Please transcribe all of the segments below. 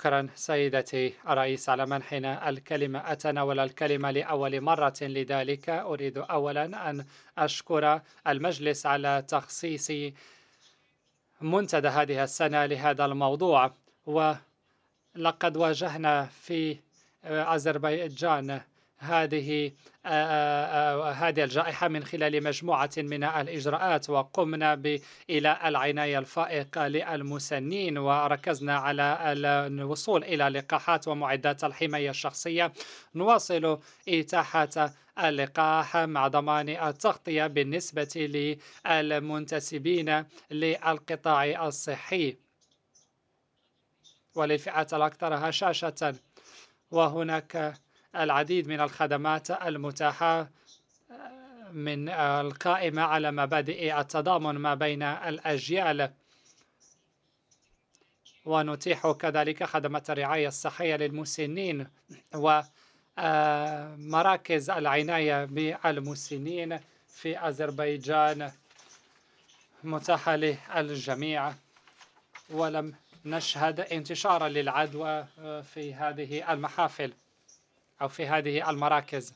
شكرا سيدتي الرئيس على منحنا الكلمة. أتناول الكلمة لأول مرة، لذلك أريد أولا أن أشكر المجلس على تخصيص منتدى هذه السنة لهذا الموضوع. ولقد واجهنا في أذربيجان هذه الجائحة من خلال مجموعة من الإجراءات، وقمنا بإيلاء العناية الفائقة للمسنين، وركزنا على الوصول إلى لقاحات ومعدات الحماية الشخصية. نواصل إتاحة اللقاح مع ضمان التغطية بالنسبة للمنتسبين للقطاع الصحي وللفئات الأكثر هشاشة. وهناك العديد من الخدمات المتاحة من القائمة على مبادئ التضامن ما بين الأجيال، ونتيح كذلك خدمات الرعاية الصحية للمسنين ومراكز العناية بالمسنين في أذربيجان متاحة للجميع، ولم نشهد انتشارا للعدوى في هذه المحافل أو في هذه المراكز.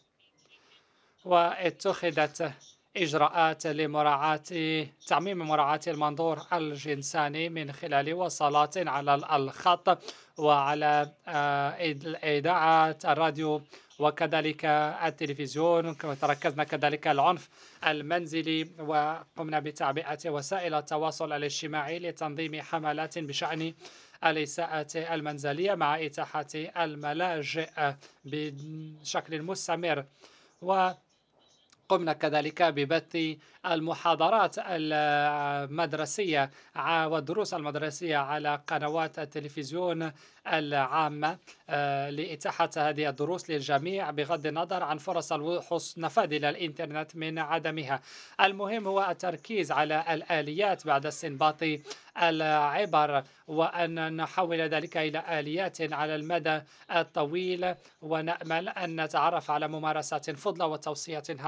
واتخذت إجراءات لمراعاة تعميم مراعاة المنظور الجنساني من خلال وصلات على الخط وعلى إذاعة الراديو وكذلك التلفزيون. تركزنا كذلك على العنف المنزلي، وقمنا بتعبئة وسائل التواصل الاجتماعي لتنظيم حملات بشأن الإساءة المنزلية مع إتاحة الملاجئ بشكل مستمر. قمنا كذلك ببث المحاضرات المدرسية والدروس المدرسية على قنوات التلفزيون العامة لإتاحة هذه الدروس للجميع بغض النظر عن فرص النفاذ إلى الإنترنت من عدمها. المهم هو التركيز على الآليات بعد استنباط العبر، وأن نحول ذلك إلى آليات على المدى الطويل، ونأمل أن نتعرف على ممارسات فضلة وتوصيات